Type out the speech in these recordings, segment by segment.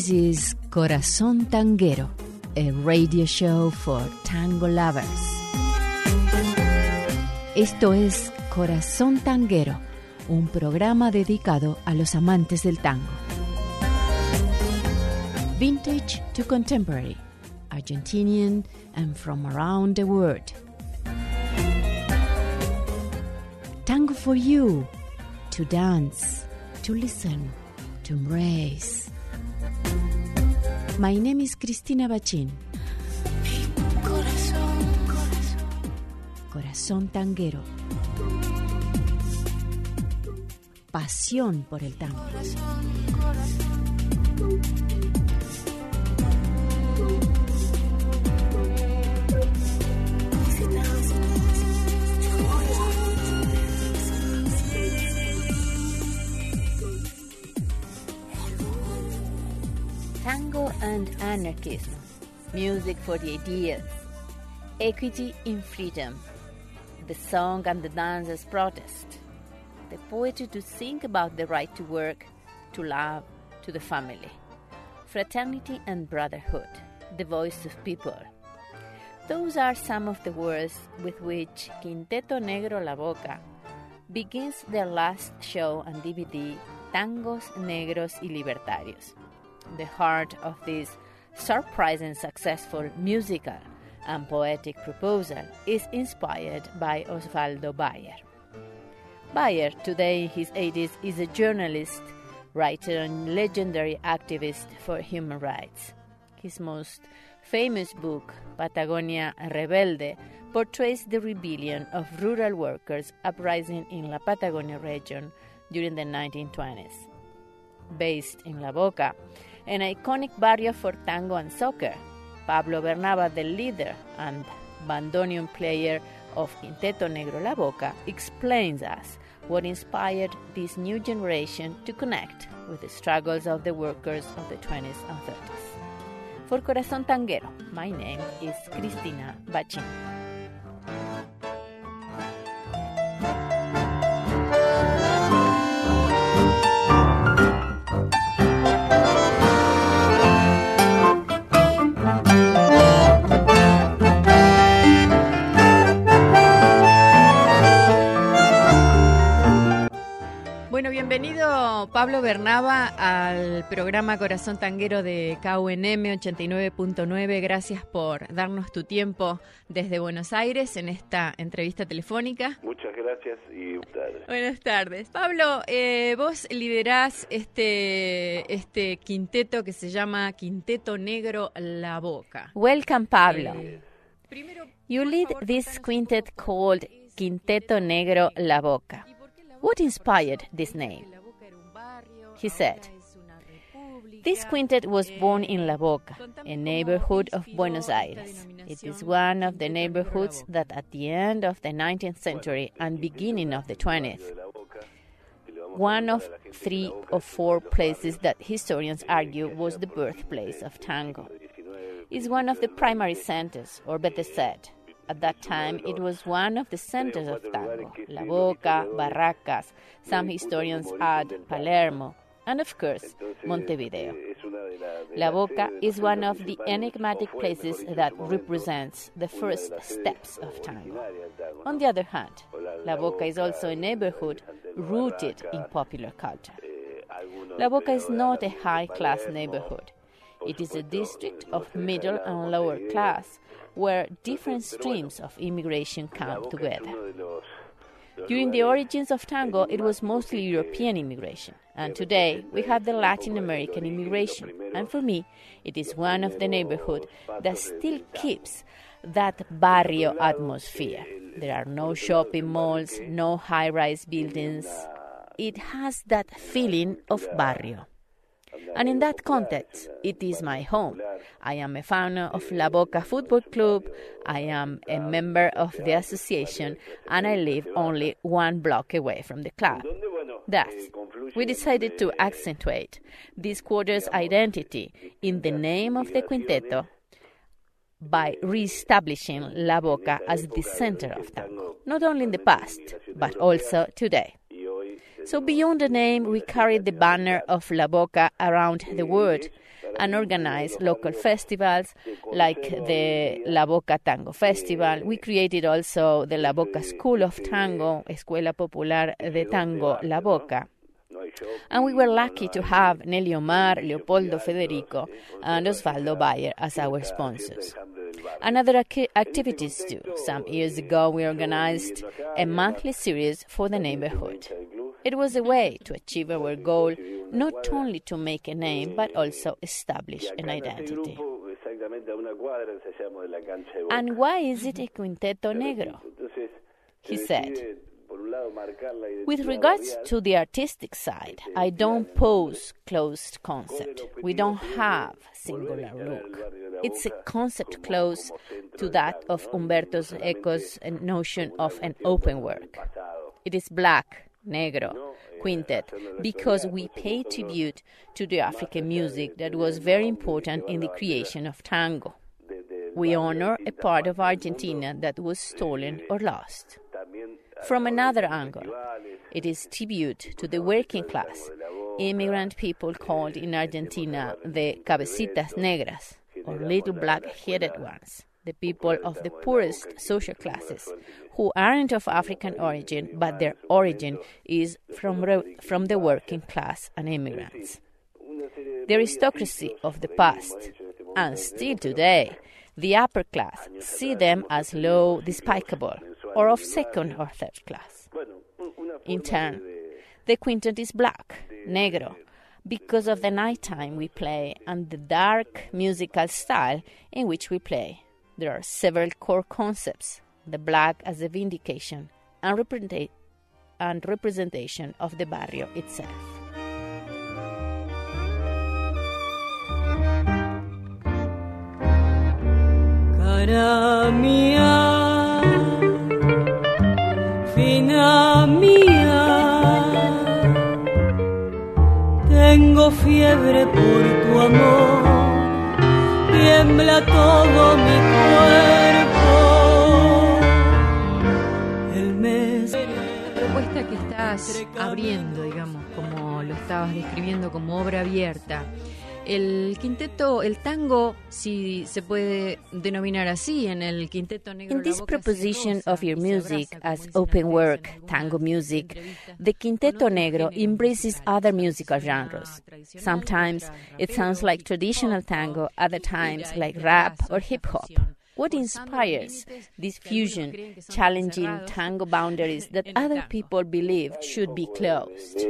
This is Corazón Tanguero, a radio show for tango lovers. Esto es Corazón Tanguero, un programa dedicado a los amantes del tango. Vintage to contemporary, Argentinian and from around the world. Tango for you, to dance, to listen, to embrace. My name is Cristina Bachin. Corazón Tanguero. Pasión por el tango. Tango and anarchism, music for the ideas, equity in freedom, the song and the dance as protest, the poetry to think about the right to work, to love, to the family, fraternity and brotherhood, the voice of people. Those are some of the words with which Quinteto Negro La Boca begins their last show on DVD, Tangos Negros y Libertarios. The heart of this surprising successful musical and poetic proposal is inspired by Osvaldo Bayer. Bayer, today in his 80s, is a journalist, writer and legendary activist for human rights. His most famous book, Patagonia Rebelde, portrays the rebellion of rural workers uprising in La Patagonia region during the 1920s. Based in La Boca, an iconic barrio for tango and soccer, Pablo Bernaba, the leader and bandoneon player of Quinteto Negro La Boca, explains us what inspired this new generation to connect with the struggles of the workers of the 20s and 30s. For Corazón Tanguero, my name is Cristina Bachin. Bueno, bienvenido Pablo Bernaba al programa Corazón Tanguero de KUNM 89.9. Gracias por darnos tu tiempo desde Buenos Aires en esta entrevista telefónica. Muchas gracias y buenas tardes. Buenas tardes. Pablo, vos liderás este quinteto que se llama Quinteto Negro La Boca. Welcome, Pablo. You lead this quintet called Quinteto Negro La Boca. What inspired this name? He said, this quintet was born in La Boca, a neighborhood of Buenos Aires. It is one of the neighborhoods that at the end of the 19th century and beginning of the 20th, one of 3 or 4 places that historians argue was the birthplace of tango. It's one of the primary centers, or better said, at that time, it was one of the centers of tango, La Boca, Barracas, some historians add Palermo, and of course, Montevideo. La Boca is one of the enigmatic places that represents the first steps of tango. On the other hand, La Boca is also a neighborhood rooted in popular culture. La Boca is not a high-class neighborhood. It is a district of middle and lower class, where different streams of immigration come together. During the origins of tango, it was mostly European immigration, and today we have the Latin American immigration, and for me, it is one of the neighborhoods that still keeps that barrio atmosphere. There are no shopping malls, no high-rise buildings. It has that feeling of barrio. And in that context, it is my home. I am a fan of La Boca Football Club, I am a member of the association, and I live only 1 block away from the club. Thus, we decided to accentuate this quarter's identity in the name of the quinteto by re-establishing La Boca as the center of tango, not only in the past, but also today. So beyond the name, we carried the banner of La Boca around the world and organize local festivals like the La Boca Tango Festival. We created also the La Boca School of Tango, Escuela Popular de Tango La Boca. And we were lucky to have Nelly Omar, Leopoldo Federico, and Osvaldo Bayer as our sponsors. And other activities too. Some years ago, we organized a monthly series for the neighborhood. It was a way to achieve our goal, not only to make a name, but also establish an identity. And why is it a Quinteto Negro? He said, with regards to the artistic side, I don't pose closed concept. We don't have singular look. It's a concept close to that of Umberto Eco's notion of an open work. It is black, negro, quintet, because we pay tribute to the African music that was very important in the creation of tango. We honor a part of Argentina that was stolen or lost. From another angle, it is tribute to the working class, immigrant people called in Argentina the cabecitas negras, or little black-headed ones, the people of the poorest social classes, who aren't of African origin, but their origin is from the working class and immigrants. The aristocracy of the past, and still today, the upper class see them as low, despicable, or of second or third class. In turn, the quintet is black, negro, because of the nighttime we play and the dark musical style in which we play. There are several core concepts, the black as a vindication and representation of the barrio itself. Cara mía, fina mía, tengo fiebre por tu amor, tiembla todo mi cuerpo. El mes. La propuesta que estás abriendo, digamos, como lo estabas describiendo como obra abierta. El quinteto, el tango, si se puede denominar así, en el quinteto negro. In this proposition of your music as open work, tango music, the quinteto negro embraces other musical genres. Sometimes it sounds like traditional tango, other times like rap or hip hop. What inspires this fusion, challenging tango boundaries that other people believe should be closed?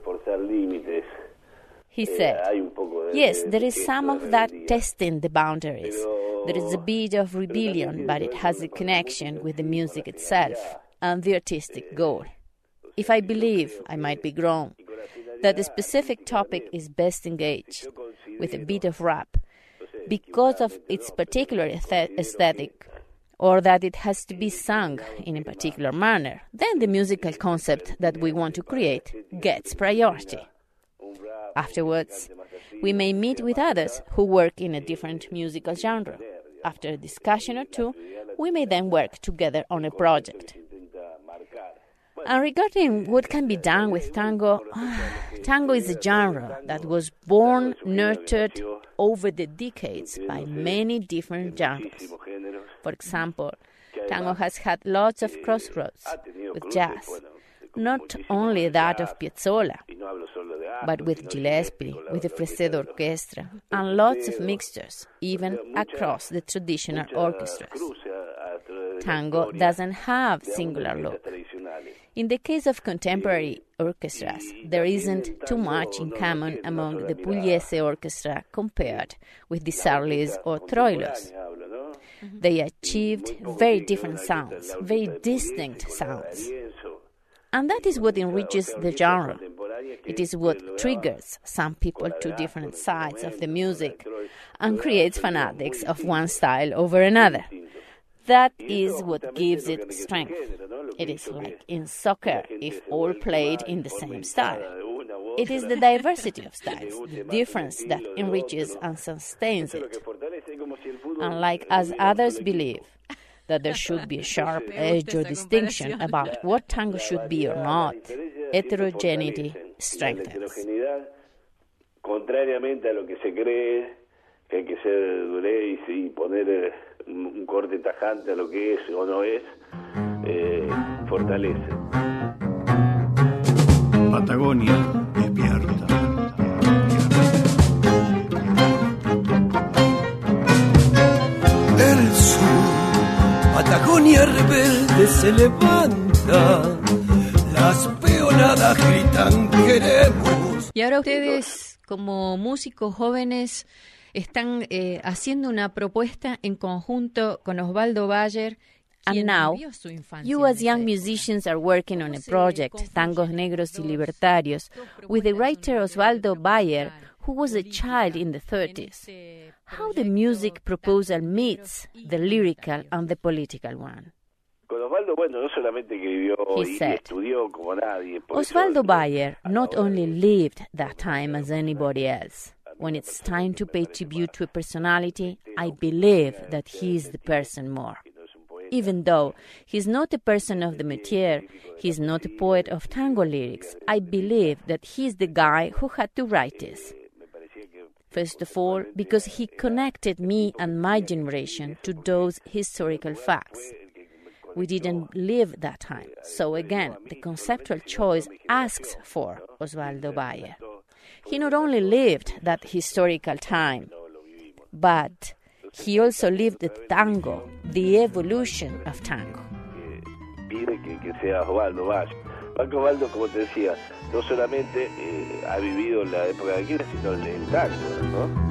He said, yes, there is some of that testing the boundaries. There is a bit of rebellion, but it has a connection with the music itself and the artistic goal. If I believe, I might be wrong, that the specific topic is best engaged with a bit of rap because of its particular aesthetic, or that it has to be sung in a particular manner, then the musical concept that we want to create gets priority. Afterwards, we may meet with others who work in a different musical genre. After a discussion or two, we may then work together on a project. And regarding what can be done with tango, tango is a genre that was born, nurtured over the decades by many different genres. For example, tango has had lots of crossroads with jazz, not only that of Piazzolla, but with Gillespie, with the Fresedo Orchestra, and lots of mixtures, even across the traditional orchestras. Tango doesn't have singular look. In the case of contemporary orchestras, there isn't too much in common among the Pugliese Orchestra compared with Di Sarli's or Troilo's. They achieved very different sounds, very distinct sounds. And that is what enriches the genre. It is what triggers some people to different sides of the music and creates fanatics of one style over another. That is what gives it strength. It is like in soccer, if all played in the same style. It is the diversity of styles, the difference that enriches and sustains it. Unlike as others believe, that there should be a sharp edge or distinction about what tango should be or not, heterogeneity strengthens. contrariamente a lo que se cree, que hay que ser duré y poner un corte tajante a lo que es o no es, fortalece. Patagonia despierta. El sur, Patagonia rebelde se levanta, las peonadas gritan queremos. Y ahora ustedes, como músicos jóvenes, están haciendo una propuesta en conjunto con Osvaldo Bayer. And now, you as young musicians are working on a project, Tangos Negros y Libertarios, with the writer Osvaldo Bayer, who was a child in the 30s. How the music proposal meets the lyrical and the political one? Con Osvaldo, bueno, no solamente que vivió y estudió como nadie. Osvaldo Bayer not only lived that time as anybody else. When it's time to pay tribute to a personality, I believe that he is the person more. Even though he's not a person of the métier, he's not a poet of tango lyrics, I believe that he's the guy who had to write this. First of all, because he connected me and my generation to those historical facts. We didn't live that time, so again, the conceptual choice asks for Osvaldo Bayer. He not only lived that historical time, but he also lived the tango, the evolution of tango. Pide que sea Osvaldo Bayer. Osvaldo, como te decía, no solamente ha vivido la época de Aquila, sino el tango, ¿no?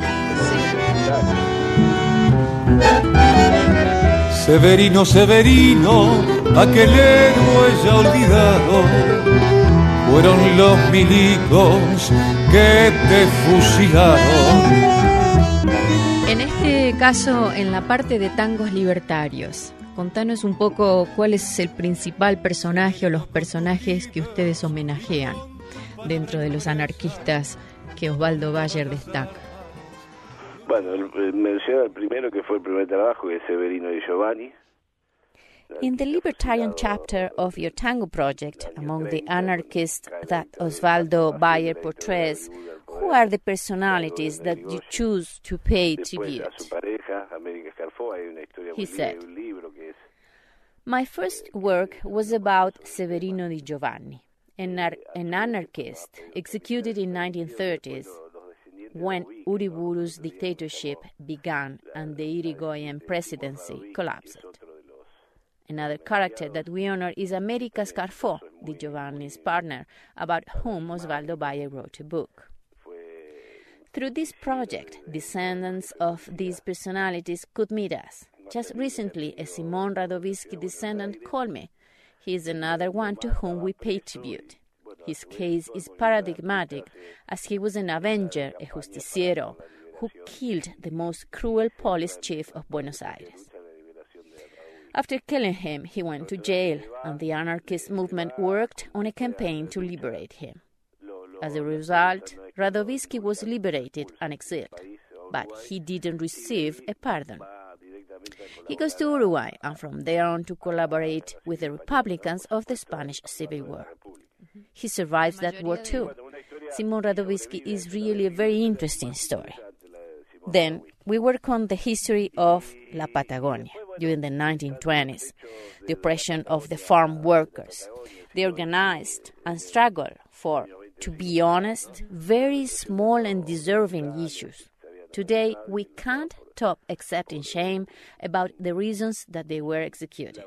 Severino, Severino, aquel héroe ya olvidado, fueron los milicos que te fusilaron. En este caso, en la parte de tangos libertarios, contanos un poco cuál es el principal personaje o los personajes que ustedes homenajean dentro de los anarquistas que Osvaldo Bayer destaca. Bueno, menciona el primero que fue el primer trabajo, que es Severino Di Giovanni. In the libertarian chapter of your tango project, among the anarchists that Osvaldo Bayer portrays, who are the personalities that you choose to pay tribute? He said, my first work was about Severino Di Giovanni, an anarchist executed in 1930s when Uriburu's dictatorship began and the Irigoyen presidency collapsed. Another character that we honor is America Scarfo, Di Giovanni's partner, about whom Osvaldo Bayer wrote a book. Through this project, descendants of these personalities could meet us. Just recently, a Simon Radovisky descendant called me. He is another one to whom we pay tribute. His case is paradigmatic, as he was an avenger, a justiciero, who killed the most cruel police chief of Buenos Aires. After killing him, he went to jail, and the anarchist movement worked on a campaign to liberate him. As a result, Radovisky was liberated and exiled, but he didn't receive a pardon. He goes to Uruguay, and from there on to collaborate with the Republicans of the Spanish Civil War. He survives that war too. Simon Radovisky is really a very interesting story. Then we work on the history of La Patagonia during the 1920s, the oppression of the farm workers. They organized and struggled for, to be honest, very small and deserving issues. Today, we can't talk except in shame about the reasons that they were executed.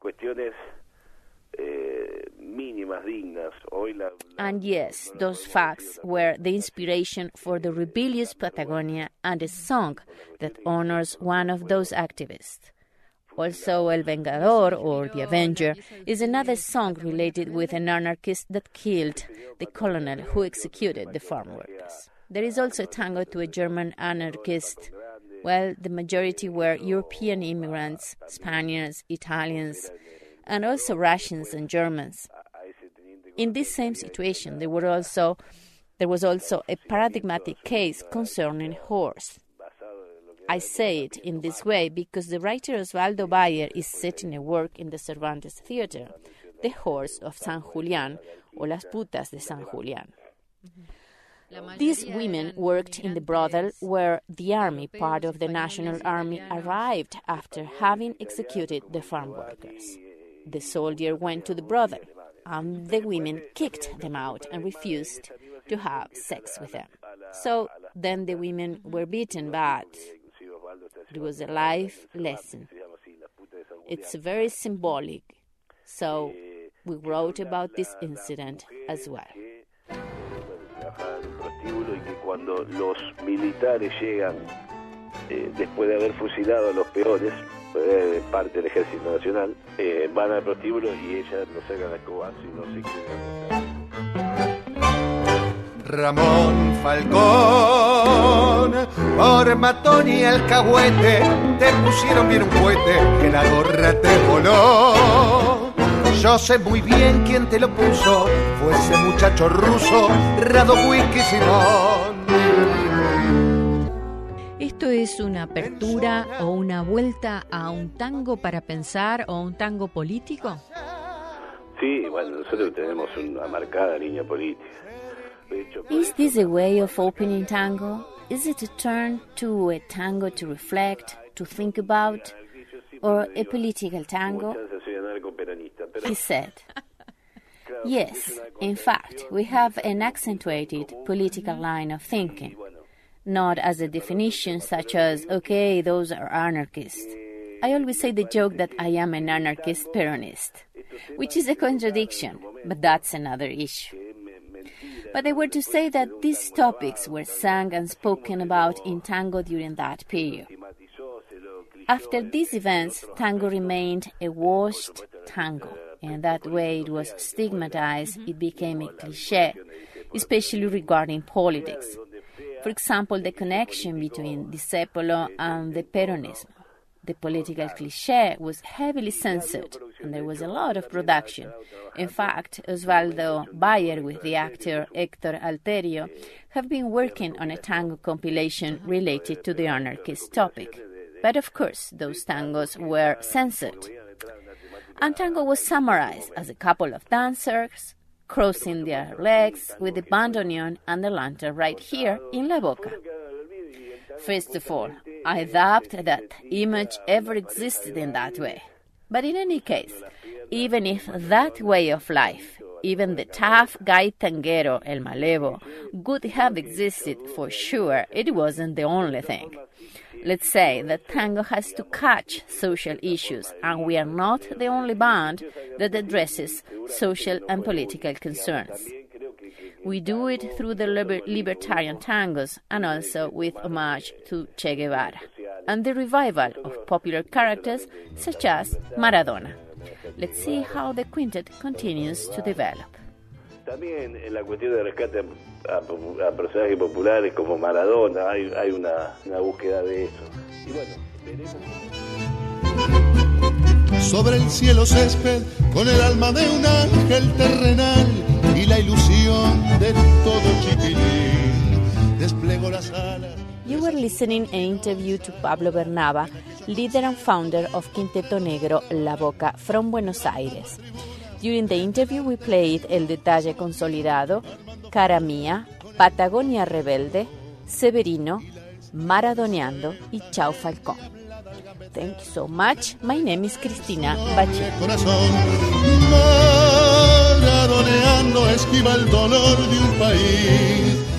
And yes, those facts were the inspiration for the rebellious Patagonia and a song that honors one of those activists. Also, El Vengador, or The Avenger, is another song related with an anarchist that killed the colonel who executed the farm workers. There is also a tango to a German anarchist. Well, the majority were European immigrants, Spaniards, Italians, and also Russians and Germans. In this same situation, there was also a paradigmatic case concerning horse. I say it in this way because the writer Osvaldo Bayer is setting a work in the Cervantes Theater, The Horse of San Julián, or Las Putas de San Julián. These women worked in the brothel where the army, part of the National Army, arrived after having executed the farm workers. The soldier went to the brothel, and the women kicked them out and refused to have sex with them. So then the women were beaten, but it was a life lesson. It's very symbolic, so we wrote about this incident as well. Y que cuando los militares llegan después de haber fusilado a los peores, parte del Ejército Nacional, van al prostíbulo y ellas no sacan la cobazo y no se quedan. Ramón Falcón, por matón y alcahuete, te pusieron bien un cohete que la gorra te voló. Yo sé muy bien quién te lo puso, fue ese muchacho ruso, Radowisky Simón. ¿Esto es una apertura o una vuelta a un tango para pensar o un tango político? Sí, bueno, nosotros tenemos una marcada línea política. Is this a way of opening tango? Is it a turn to a tango to reflect, to think about, or a political tango? He said. Yes, in fact, we have an accentuated political line of thinking, not as a definition such as, okay, those are anarchists. I always say the joke that I am an anarchist Peronist, which is a contradiction, but that's another issue. But I were to say that these topics were sung and spoken about in tango during that period. After these events, tango remained a washed tango. In that way, it was stigmatized, it became a cliché, especially regarding politics. For example, the connection between Discepolo and the Peronism. The political cliché was heavily censored, and there was a lot of production. In fact, Osvaldo Bayer, with the actor Héctor Alterio, have been working on a tango compilation related to the anarchist topic. But of course, those tangos were censored. And tango was summarized as a couple of dancers crossing their legs with the bandoneon and the lantern right here in La Boca. First of all, I doubt that image ever existed in that way. But in any case, even if that way of life, even the tough guy tanguero, El Malevo, would have existed for sure, it wasn't the only thing. Let's say that tango has to catch social issues, and we are not the only band that addresses social and political concerns. We do it through the libertarian tangos and also with homage to Che Guevara, and the revival of popular characters such as Maradona. Let's see how the quintet continues to develop. También en la cuestión de rescate a personajes populares como Maradona hay una búsqueda de eso. Y bueno, veremos. Sobre el cielo césped con el alma de un ángel terrenal y la ilusión de todo chiquilín desplegó las alas. You were listening an interview to Pablo Bernaba, leader and founder of Quinteto Negro La Boca from Buenos Aires. During the interview, we played El Detalle Consolidado, Cara Mía, Patagonia Rebelde, Severino, Maradoneando y Chao Falcón. Thank you so much. My name is Cristina Bachir. Maradoneando esquiva el dolor de un país